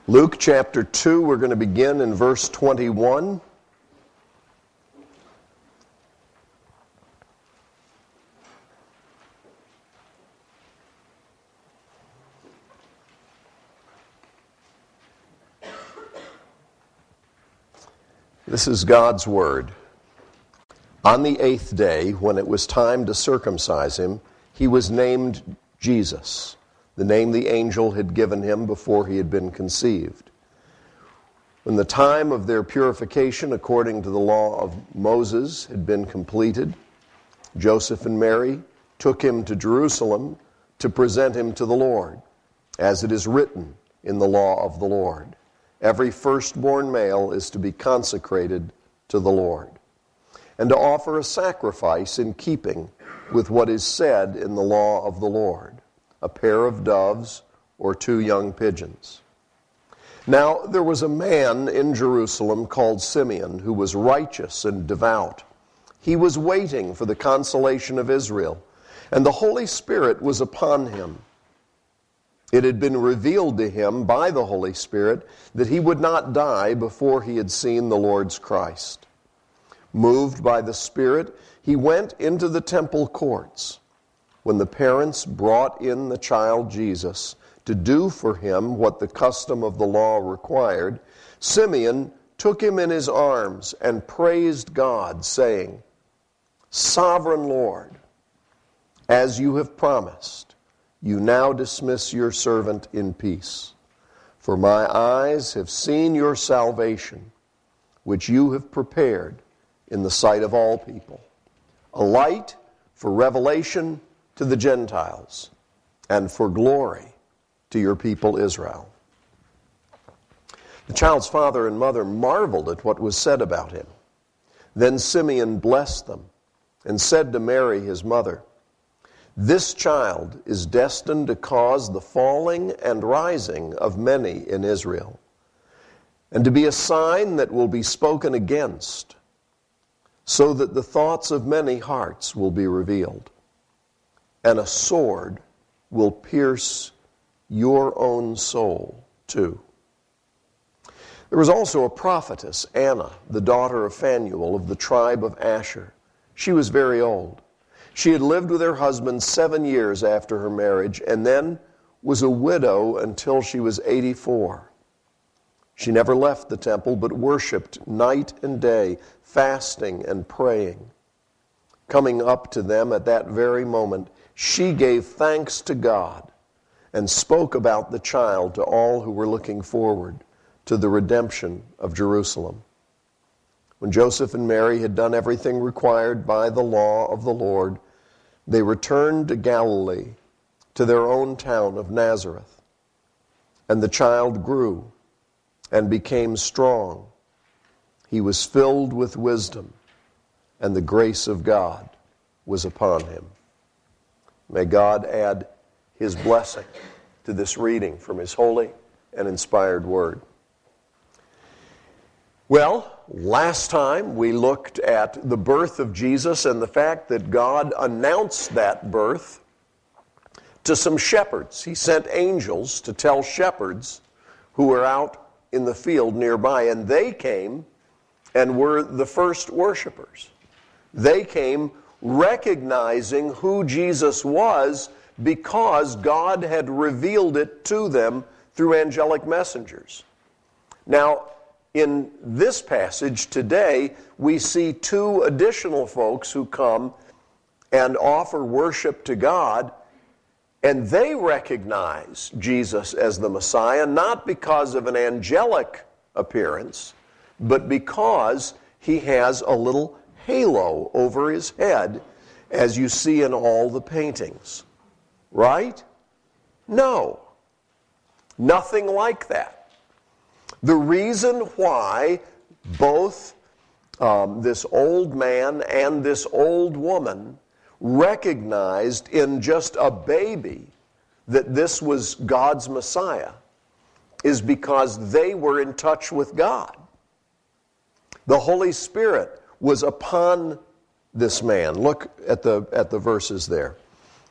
Luke chapter 2, we're going to begin in verse 21. This is God's word. On the 8th day, when it was time to circumcise him, he was named Jesus, the name the angel had given him before he had been conceived. When the time of their purification according to the law of Moses had been completed, Joseph and Mary took him to Jerusalem to present him to the Lord, as it is written in the law of the Lord. Every firstborn male is to be consecrated to the Lord, and to offer a sacrifice in keeping with what is said in the law of the Lord, a pair of doves or 2 young pigeons. Now there was a man in Jerusalem called Simeon, who was righteous and devout. He was waiting for the consolation of Israel, and the Holy Spirit was upon him. It had been revealed to him by the Holy Spirit that he would not die before he had seen the Lord's Christ. Moved by the Spirit, he went into the temple courts. When the parents brought in the child Jesus to do for him what the custom of the law required, Simeon took him in his arms and praised God, saying, "Sovereign Lord, as you have promised, you now dismiss your servant in peace. For my eyes have seen your salvation, which you have prepared in the sight of all people, a light for revelation to the Gentiles, and for glory to your people Israel." The child's father and mother marveled at what was said about him. Then Simeon blessed them and said to Mary, his mother, "This child is destined to cause the falling and rising of many in Israel, and to be a sign that will be spoken against, so that the thoughts of many hearts will be revealed. And a sword will pierce your own soul too." There was also a prophetess, Anna, the daughter of Phanuel of the tribe of Asher. She was very old. She had lived with her husband 7 years after her marriage, and then was a widow until she was 84. She never left the temple, but worshipped night and day, fasting and praying. Coming up to them at that very moment, she gave thanks to God and spoke about the child to all who were looking forward to the redemption of Jerusalem. When Joseph and Mary had done everything required by the law of the Lord, they returned to Galilee, to their own town of Nazareth. And the child grew and became strong. He was filled with wisdom, and the grace of God was upon him. May God add his blessing to this reading from his holy and inspired word. Well, last time we looked at the birth of Jesus and the fact that God announced that birth to some shepherds. He sent angels to tell shepherds who were out in the field nearby, and they came and were the first worshipers. They came recognizing who Jesus was because God had revealed it to them through angelic messengers. Now, in this passage today, we see 2 additional folks who come and offer worship to God, and they recognize Jesus as the Messiah, not because of an angelic appearance, but because he has a little halo over his head, as you see in all the paintings. Right? No. Nothing like that. The reason why both this old man and this old woman recognized in just a baby that this was God's Messiah is because they were in touch with God. The Holy Spirit was upon this man. Look at the verses there.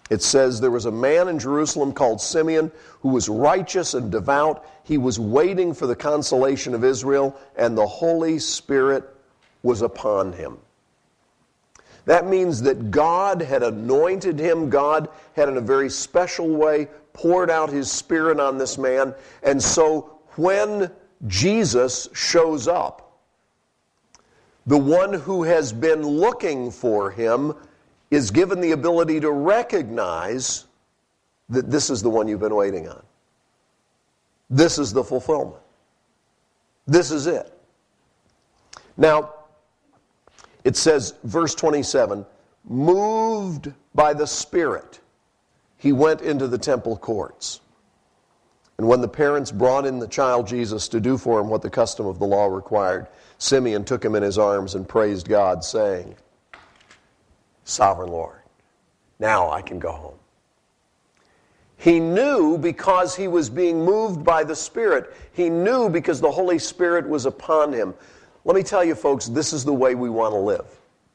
It says there was a man in Jerusalem called Simeon who was righteous and devout. He was waiting for the consolation of Israel, and the Holy Spirit was upon him. That means that God had anointed him. God had in a very special way poured out His Spirit on this man. And so when Jesus shows up, the one who has been looking for him is given the ability to recognize that this is the one you've been waiting on. This is the fulfillment. This is it. Now, it says, verse 27, moved by the Spirit, he went into the temple courts. And when the parents brought in the child Jesus to do for him what the custom of the law required, Simeon took him in his arms and praised God, saying, Sovereign Lord, now I can go home. He knew because he was being moved by the Spirit. He knew because the Holy Spirit was upon him. Let me tell you, folks, this is the way we want to live.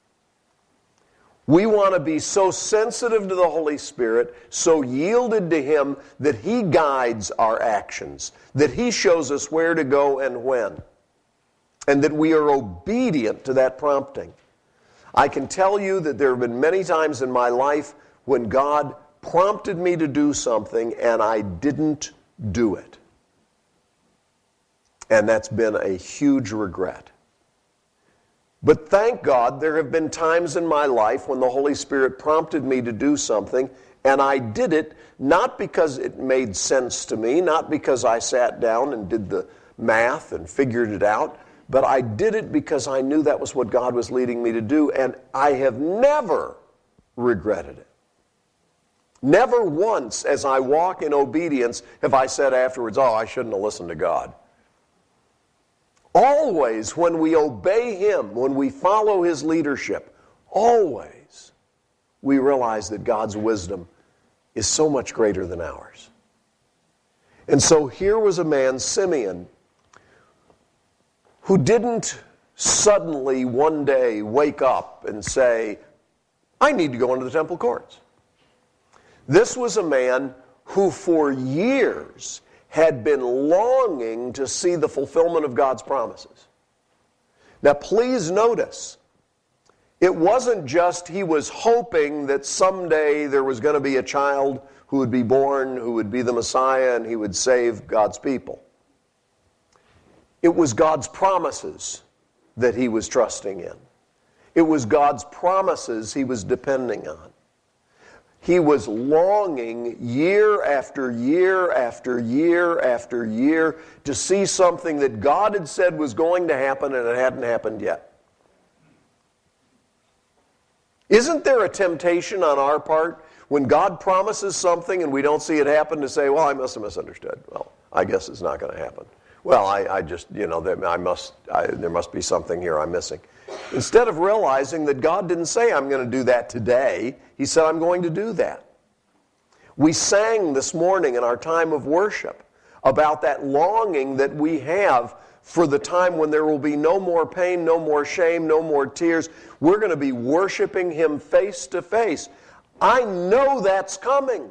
We want to be so sensitive to the Holy Spirit, so yielded to Him, that He guides our actions, that He shows us where to go and when, and that we are obedient to that prompting. I can tell you that there have been many times in my life when God prompted me to do something and I didn't do it. And that's been a huge regret. But thank God there have been times in my life when the Holy Spirit prompted me to do something and I did it not because it made sense to me, not because I sat down and did the math and figured it out, but I did it because I knew that was what God was leading me to do, and I have never regretted it. Never once as I walk in obedience have I said afterwards, oh, I shouldn't have listened to God. Always when we obey Him, when we follow His leadership, always we realize that God's wisdom is so much greater than ours. And so here was a man, Simeon, who didn't suddenly one day wake up and say, I need to go into the temple courts. This was a man who for years had been longing to see the fulfillment of God's promises. Now please notice, it wasn't just he was hoping that someday there was going to be a child who would be born, who would be the Messiah, and he would save God's people. It was God's promises that he was trusting in. It was God's promises he was depending on. He was longing year after year after year after year to see something that God had said was going to happen and it hadn't happened yet. Isn't there a temptation on our part when God promises something and we don't see it happen to say, well, I must have misunderstood. Well, I guess it's not going to happen. Well, I just, there must be something here I'm missing. Instead of realizing that God didn't say, I'm going to do that today, He said, I'm going to do that. We sang this morning in our time of worship about that longing that we have for the time when there will be no more pain, no more shame, no more tears. We're going to be worshiping Him face to face. I know that's coming.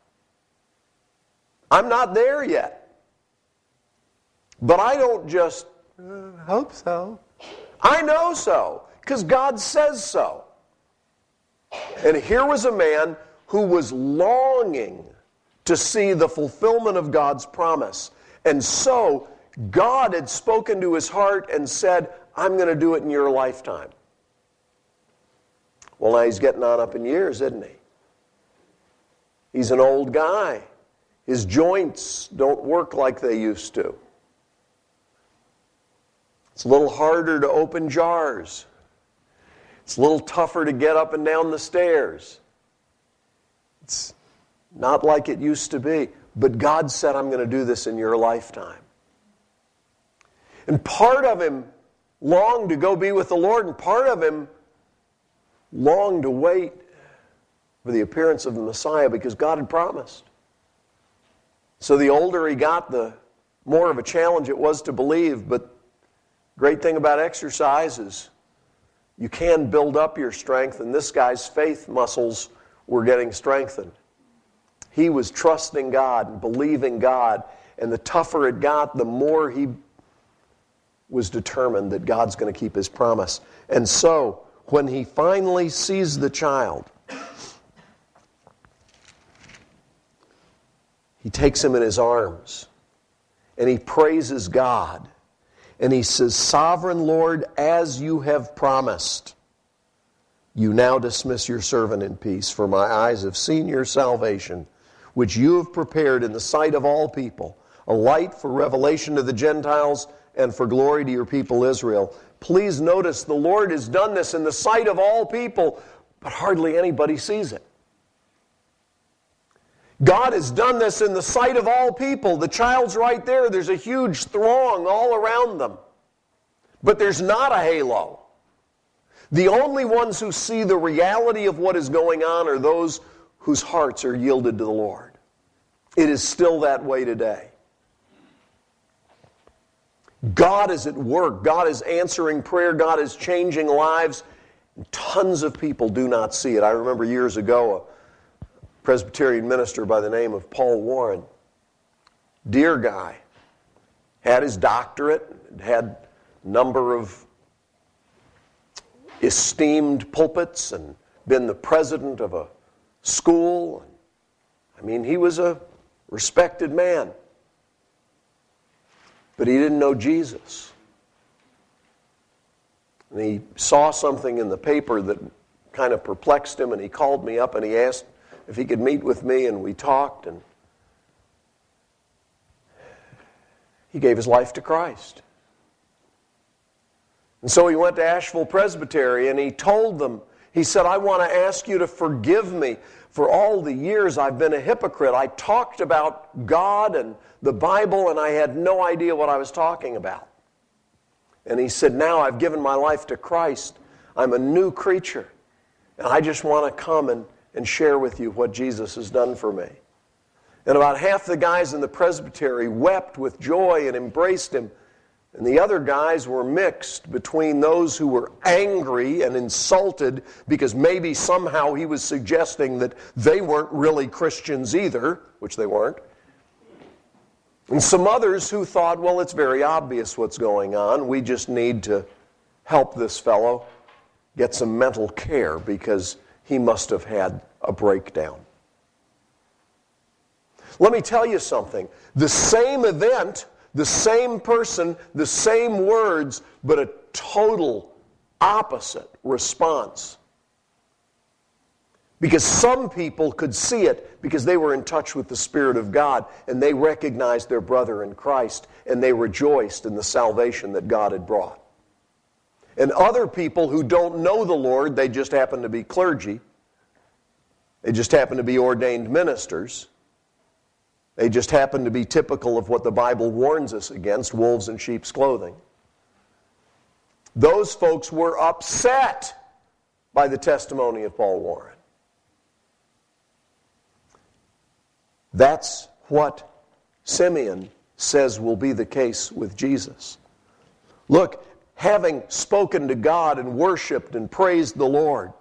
I'm not there yet. But I don't just hope so. I know so, because God says so. And here was a man who was longing to see the fulfillment of God's promise. And so God had spoken to his heart and said, I'm going to do it in your lifetime. Well, now he's getting on up in years, isn't he? He's an old guy. His joints don't work like they used to. It's a little harder to open jars. It's a little tougher to get up and down the stairs. It's not like it used to be. But God said, I'm going to do this in your lifetime. And part of him longed to go be with the Lord, and part of him longed to wait for the appearance of the Messiah because God had promised. So the older he got, the more of a challenge it was to believe. But great thing about exercise is you can build up your strength, and this guy's faith muscles were getting strengthened. he was trusting God and believing God. And the tougher it got, the more he was determined that God's going to keep his promise. And so, when he finally sees the child, he takes him in his arms and he praises God. And he says, "Sovereign Lord, as you have promised, you now dismiss your servant in peace, for my eyes have seen your salvation, which you have prepared in the sight of all people, a light for revelation to the Gentiles and for glory to your people Israel." Please notice the Lord has done this in the sight of all people, but hardly anybody sees it. God has done this in the sight of all people. The child's right there. There's a huge throng all around them. But there's not a halo. The only ones who see the reality of what is going on are those whose hearts are yielded to the Lord. It is still that way today. God is at work. God is answering prayer. God is changing lives. Tons of people do not see it. I remember years ago a Presbyterian minister by the name of Paul Warren. Dear guy. Had his doctorate, had a number of esteemed pulpits and been the president of a school. I mean, he was a respected man. But he didn't know Jesus. And he saw something in the paper that kind of perplexed him, and he called me up and he asked if he could meet with me, and we talked, and he gave his life to Christ. And so he went to Asheville Presbytery and he told them, he said, "I want to ask you to forgive me for all the years I've been a hypocrite. I talked about God and the Bible and I had no idea what I was talking about." And he said, "Now I've given my life to Christ. I'm a new creature. And I just want to come and share with you what Jesus has done for me." And about half the guys in the presbytery wept with joy and embraced him. And the other guys were mixed between those who were angry and insulted because maybe somehow he was suggesting that they weren't really Christians either, which they weren't. And some others who thought, well, it's very obvious what's going on. We just need to help this fellow get some mental care because he must have had a breakdown. Let me tell you something. The same event, the same person, the same words, but a total opposite response. Because some people could see it because they were in touch with the Spirit of God and they recognized their brother in Christ and they rejoiced in the salvation that God had brought. And other people who don't know the Lord, they just happen to be clergy. They just happen to be ordained ministers. They just happen to be typical of what the Bible warns us against, wolves in sheep's clothing. Those folks were upset by the testimony of Paul Warren. That's what Simeon says will be the case with Jesus. Look, having spoken to God and worshiped and praised the Lord,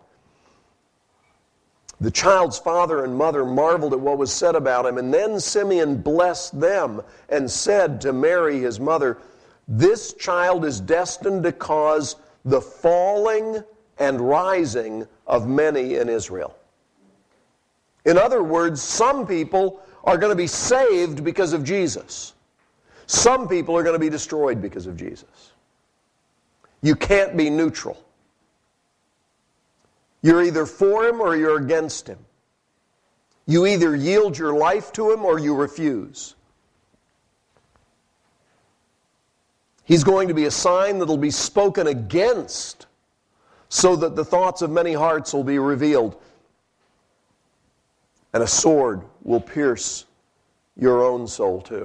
the child's father and mother marveled at what was said about him, and then Simeon blessed them and said to Mary, his mother, "This child is destined to cause the falling and rising of many in Israel." In other words, some people are going to be saved because of Jesus. Some people are going to be destroyed because of Jesus. You can't be neutral. You're either for him or you're against him. You either yield your life to him or you refuse. He's going to be a sign that will be spoken against so that the thoughts of many hearts will be revealed. And a sword will pierce your own soul too.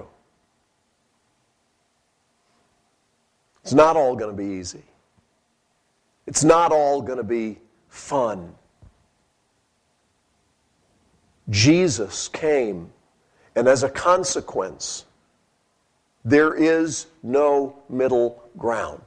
It's not all going to be easy. It's not all going to be fun. Jesus came, and as a consequence, there is no middle ground.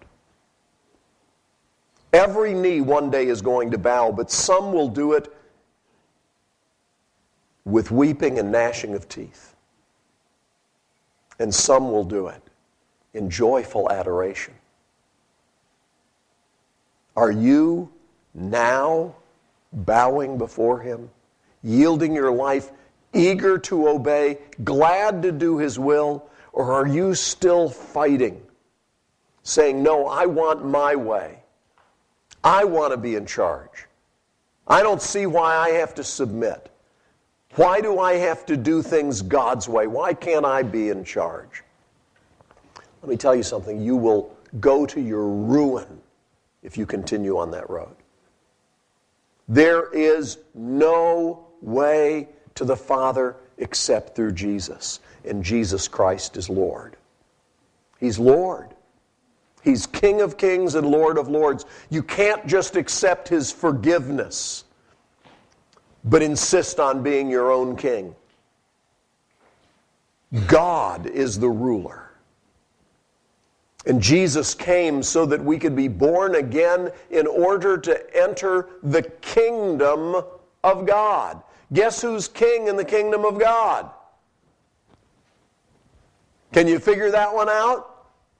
Every knee one day is going to bow, but some will do it with weeping and gnashing of teeth. And some will do it in joyful adoration. Are you now bowing before Him, yielding your life, eager to obey, glad to do His will? Or are you still fighting, saying, no, I want my way. I want to be in charge. I don't see why I have to submit. Why do I have to do things God's way? Why can't I be in charge? Let me tell you something. You will go to your ruin if you continue on that road. There is no way to the Father except through Jesus. And Jesus Christ is Lord. He's Lord. He's King of kings and Lord of lords. You can't just accept His forgiveness, but insist on being your own king. God is the ruler. And Jesus came so that we could be born again in order to enter the kingdom of God. Guess who's king in the kingdom of God? Can you figure that one out?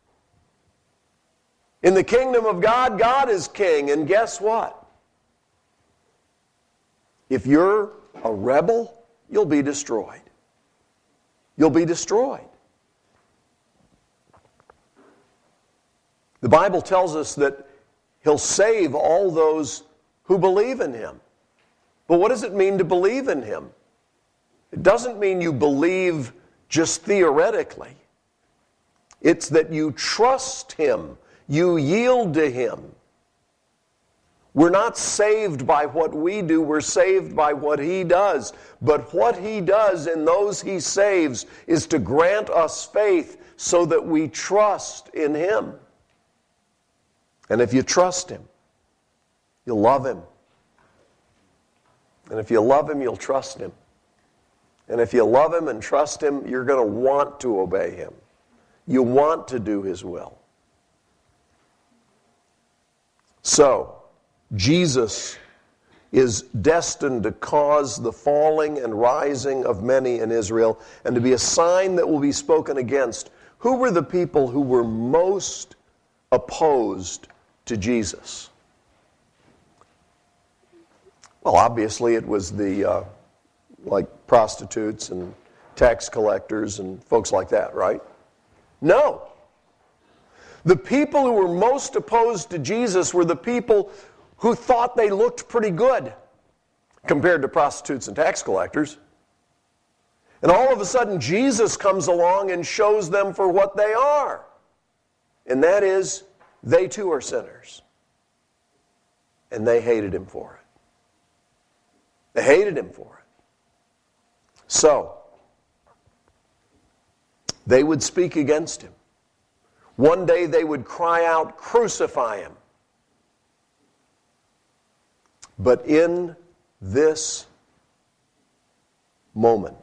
In the kingdom of God, God is king. And guess what? If you're a rebel, you'll be destroyed. You'll be destroyed. The Bible tells us that He'll save all those who believe in Him. But what does it mean to believe in Him? It doesn't mean you believe just theoretically. It's that you trust Him. You yield to Him. We're not saved by what we do. We're saved by what He does. But what He does in those He saves is to grant us faith so that we trust in Him. And if you trust Him, you'll love Him. And if you love Him, you'll trust Him. And if you love Him and trust Him, you're going to want to obey Him. You want to do His will. So, Jesus is destined to cause the falling and rising of many in Israel and to be a sign that will be spoken against. Who were the people who were most opposed to Jesus? Well, obviously it was the like prostitutes and tax collectors and folks like that, right? No. The people who were most opposed to Jesus were the people who thought they looked pretty good compared to prostitutes and tax collectors. And all of a sudden, Jesus comes along and shows them for what they are. And that is, they too are sinners. And they hated Him for it. They hated Him for it. So, they would speak against Him. One day they would cry out, "Crucify Him." But in this moment,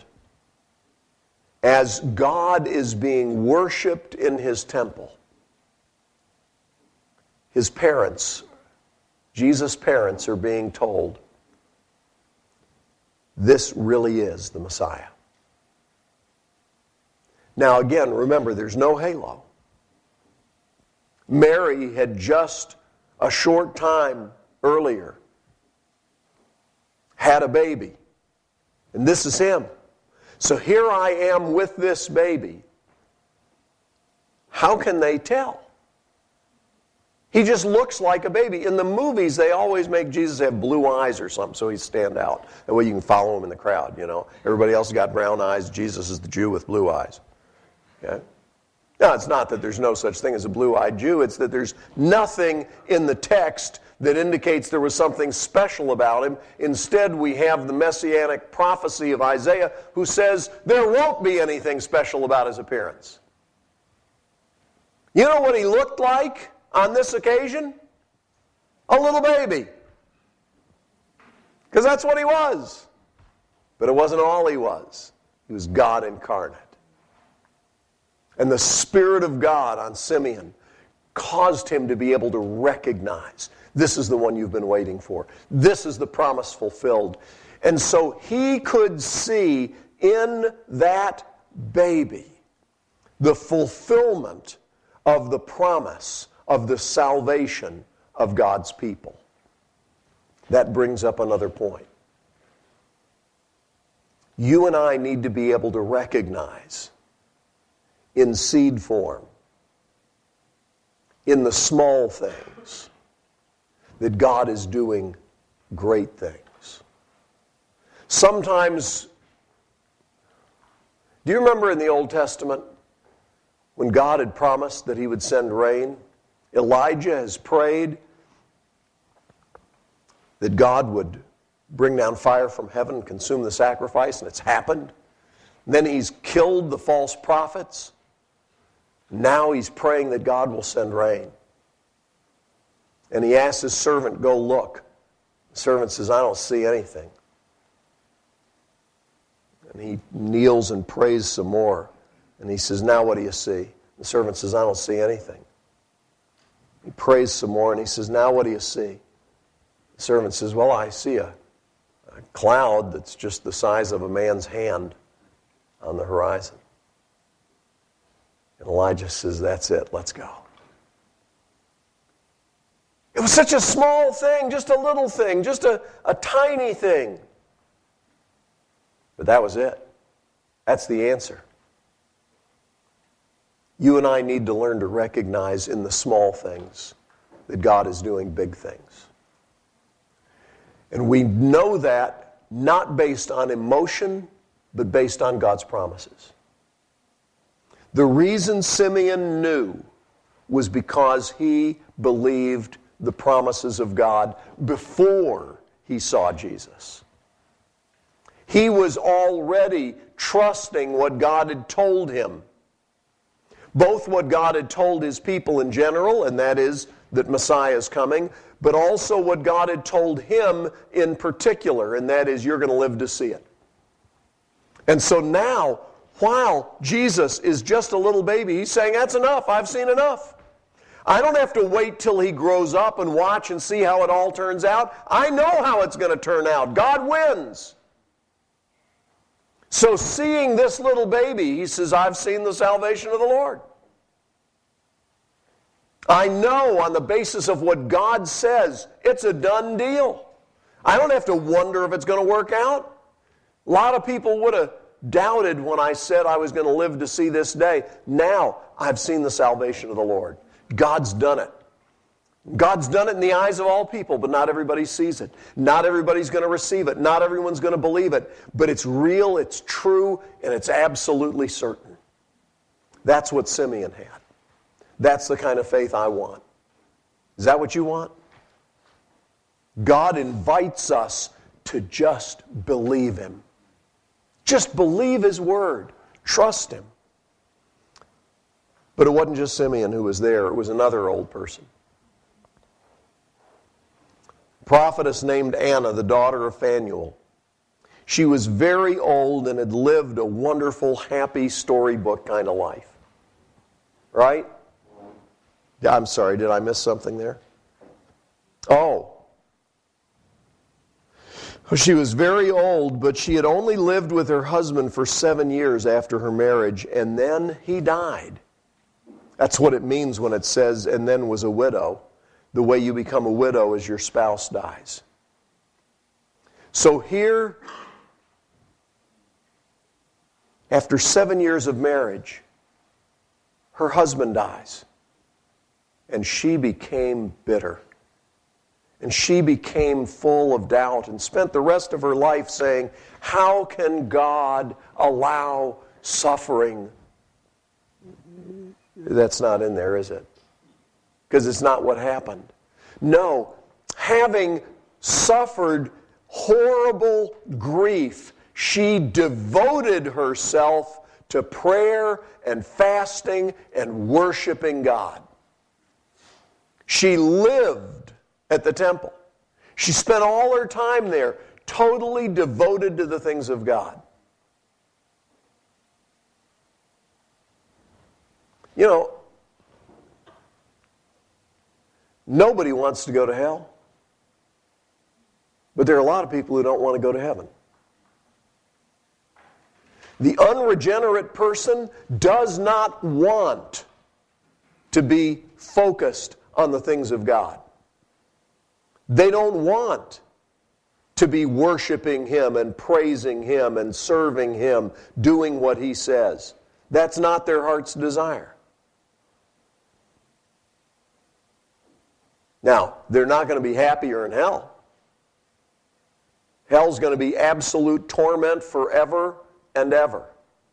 as God is being worshiped in His temple, His parents, Jesus' parents, are being told, this really is the Messiah. Now again, remember, there's no halo. Mary had just a short time earlier had a baby. And this is Him. So here I am with this baby. How can they tell? He just looks like a baby. In the movies, they always make Jesus have blue eyes or something so he stand out. That way you can follow him in the crowd, you know. Everybody else has got brown eyes. Jesus is the Jew with blue eyes. Okay? Now, it's not that there's no such thing as a blue-eyed Jew. It's that there's nothing in the text that indicates there was something special about Him. Instead, we have the messianic prophecy of Isaiah who says there won't be anything special about His appearance. You know what He looked like on this occasion? A little baby. Because that's what He was. But it wasn't all He was. He was God incarnate. And the Spirit of God on Simeon caused him to be able to recognize, this is the one you've been waiting for. This is the promise fulfilled. And so he could see in that baby the fulfillment of the promise of the salvation of God's people. That brings up another point. You and I need to be able to recognize in seed form, in the small things, that God is doing great things. Sometimes, do you remember in the Old Testament when God had promised that he would send rain? Elijah has prayed that God would bring down fire from heaven and consume the sacrifice, and it's happened. Then he's killed the false prophets. Now he's praying that God will send rain. And he asks his servant, go look. The servant says, I don't see anything. And he kneels and prays some more. And he says, now what do you see? The servant says, I don't see anything. He prays some more and he says, now what do you see? The servant says, well, I see a cloud that's just the size of a man's hand on the horizon. And Elijah says, that's it, let's go. It was such a small thing, just a little thing, just a tiny thing. But that was it. That's the answer. You and I need to learn to recognize in the small things that God is doing big things. And we know that not based on emotion, but based on God's promises. The reason Simeon knew was because he believed the promises of God before he saw Jesus. He was already trusting what God had told him. Both what God had told his people in general, and that is that Messiah is coming, but also what God had told him in particular, and that is you're going to live to see it. And so now, while Jesus is just a little baby, he's saying, that's enough, I've seen enough. I don't have to wait till he grows up and watch and see how it all turns out. I know how it's going to turn out. God wins. So seeing this little baby, he says, I've seen the salvation of the Lord. I know on the basis of what God says, it's a done deal. I don't have to wonder if it's going to work out. A lot of people would have doubted when I said I was going to live to see this day. Now, I've seen the salvation of the Lord. God's done it. God's done it in the eyes of all people, but not everybody sees it. Not everybody's going to receive it. Not everyone's going to believe it. But it's real, it's true, and it's absolutely certain. That's what Simeon had. That's the kind of faith I want. Is that what you want? God invites us to just believe him. Just believe his word. Trust him. But it wasn't just Simeon who was there. It was another old person. Prophetess named Anna, the daughter of Phanuel. She was very old and had lived a wonderful, happy storybook kind of life. Right? I'm sorry, did I miss something there? Oh. She was very old, but she had only lived with her husband for 7 years after her marriage, and then he died. That's what it means when it says, and then was a widow. The way you become a widow is your spouse dies. So here, after 7 years of marriage, her husband dies. And she became bitter. And she became full of doubt and spent the rest of her life saying, how can God allow suffering? That's not in there, is it? Because it's not what happened. No, having suffered horrible grief, she devoted herself to prayer and fasting and worshiping God. She lived at the temple. She spent all her time there, totally devoted to the things of God. You know, nobody wants to go to hell. But there are a lot of people who don't want to go to heaven. The unregenerate person does not want to be focused on the things of God. They don't want to be worshiping Him and praising Him and serving Him, doing what He says. That's not their heart's desire. Now, they're not going to be happier in hell. Hell's going to be absolute torment forever and ever.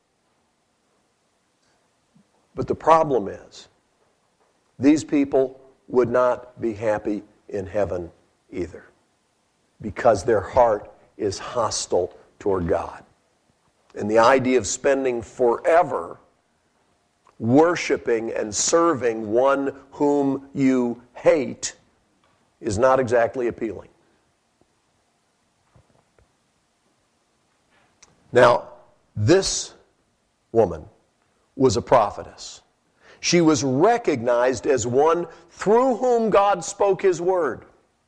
But the problem is, these people would not be happy in heaven either, because their heart is hostile toward God. And the idea of spending forever worshiping and serving one whom you hate is not exactly appealing. Now, this woman was a prophetess. She was recognized as one through whom God spoke His word.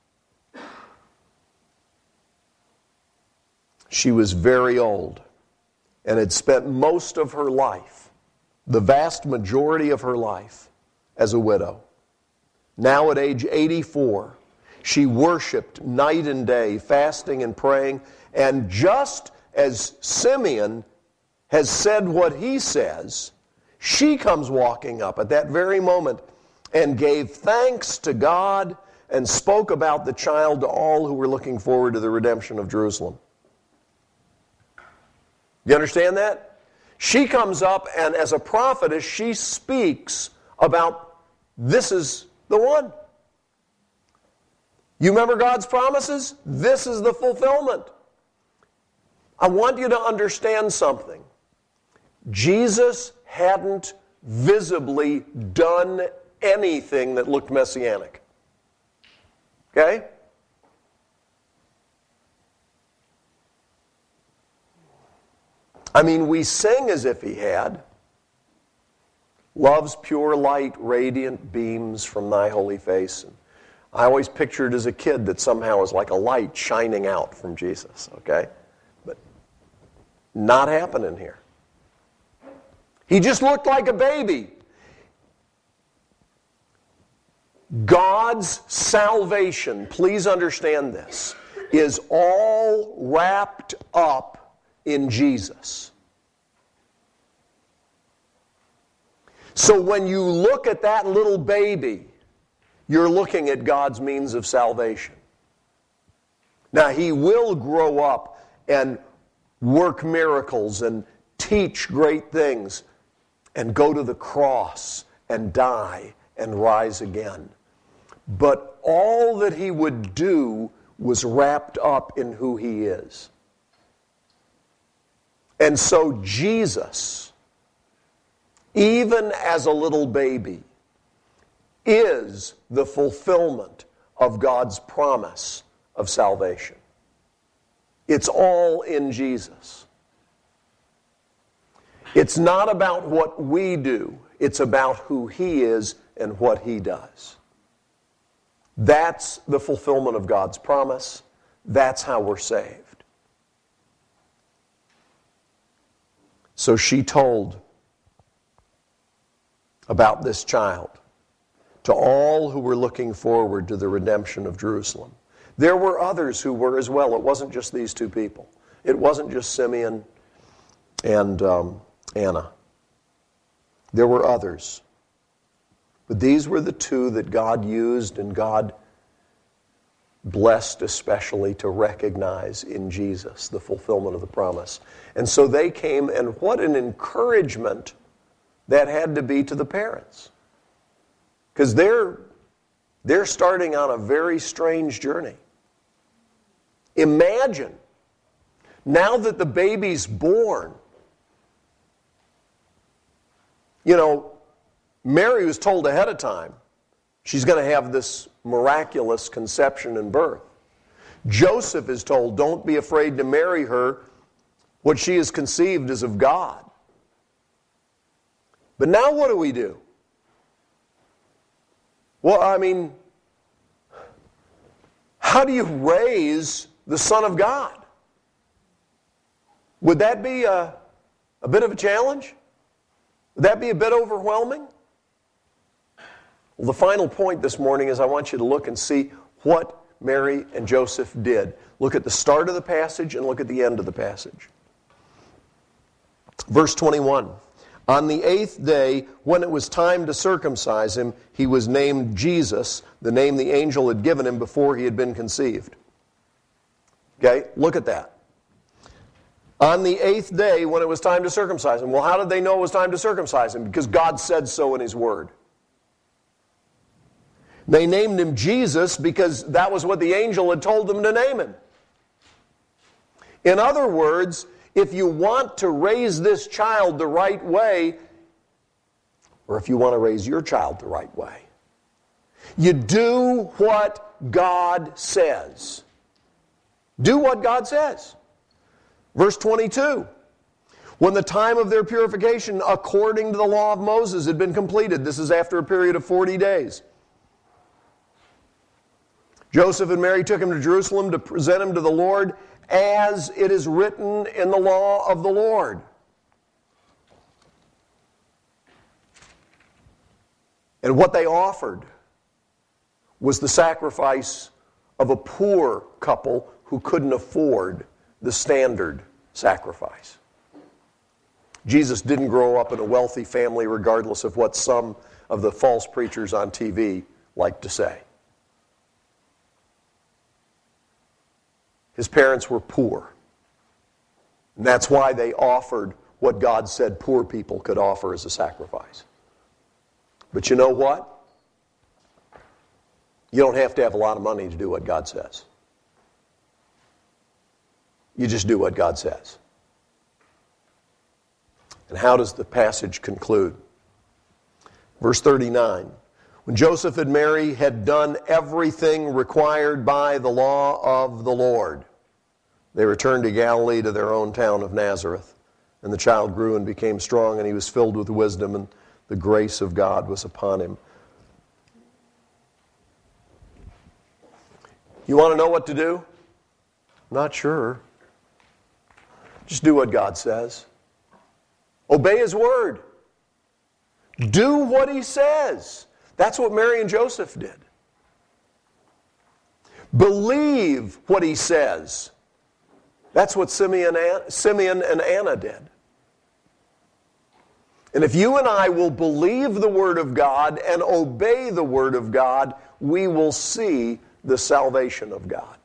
She was very old and had spent most of her life, the vast majority of her life, as a widow. Now at age 84, she worshiped night and day, fasting and praying, and just as Simeon has said what he says, she comes walking up at that very moment and gave thanks to God and spoke about the child to all who were looking forward to the redemption of Jerusalem. You understand that? She comes up, and as a prophetess, she speaks about this is the one. You remember God's promises? This is the fulfillment. I want you to understand something. Jesus hadn't visibly done anything that looked messianic. Okay? I mean, we sing as if He had. Love's pure light, radiant beams from Thy holy face. And I always pictured as a kid that somehow it was like a light shining out from Jesus, okay? But not happening here. He just looked like a baby. God's salvation, please understand this, is all wrapped up in Jesus. So when you look at that little baby, you're looking at God's means of salvation. Now, He will grow up and work miracles and teach great things and go to the cross and die and rise again. But all that He would do was wrapped up in who He is. And so Jesus, even as a little baby, is the fulfillment of God's promise of salvation. It's all in Jesus. It's not about what we do. It's about who He is and what He does. That's the fulfillment of God's promise. That's how we're saved. So she told about this child to all who were looking forward to the redemption of Jerusalem. There were others who were as well. It wasn't just these two people. It wasn't just Simeon and Anna. There were others. But these were the two that God used and God blessed especially to recognize in Jesus the fulfillment of the promise. And so they came, and what an encouragement that had to be to the parents. Because they're starting on a very strange journey. Imagine, now that the baby's born, you know, Mary was told ahead of time she's going to have this miraculous conception and birth. Joseph is told, don't be afraid to marry her. What she has conceived is of God. But now what do we do? Well, I mean, how do you raise the Son of God. Would that be a bit of a challenge? Would that be a bit overwhelming? Well, the final point this morning is I want you to look and see what Mary and Joseph did. Look at the start of the passage and look at the end of the passage. Verse 21. On the 8th day, when it was time to circumcise him, he was named Jesus, the name the angel had given him before he had been conceived. Okay, look at that. On the 8th day, when it was time to circumcise him. Well, how did they know it was time to circumcise him? Because God said so in his word. They named him Jesus because that was what the angel had told them to name him. In other words, if you want to raise this child the right way, or if you want to raise your child the right way, you do what God says. Do what God says. Verse 22. When the time of their purification according to the law of Moses had been completed, this is after a period of 40 days. Joseph and Mary took him to Jerusalem to present him to the Lord as it is written in the law of the Lord. And what they offered was the sacrifice of a poor couple who couldn't afford the standard sacrifice. Jesus didn't grow up in a wealthy family regardless of what some of the false preachers on TV like to say. His parents were poor. And that's why they offered what God said poor people could offer as a sacrifice. But you know what? You don't have to have a lot of money to do what God says. You just do what God says. And how does the passage conclude? Verse 39. When Joseph and Mary had done everything required by the law of the Lord, they returned to Galilee to their own town of Nazareth. And the child grew and became strong, and he was filled with wisdom, and the grace of God was upon him. You want to know what to do? Not sure. Just do what God says. Obey His word. Do what He says. That's what Mary and Joseph did. Believe what He says. That's what Simeon and Anna did. And if you and I will believe the Word of God and obey the Word of God, we will see the salvation of God.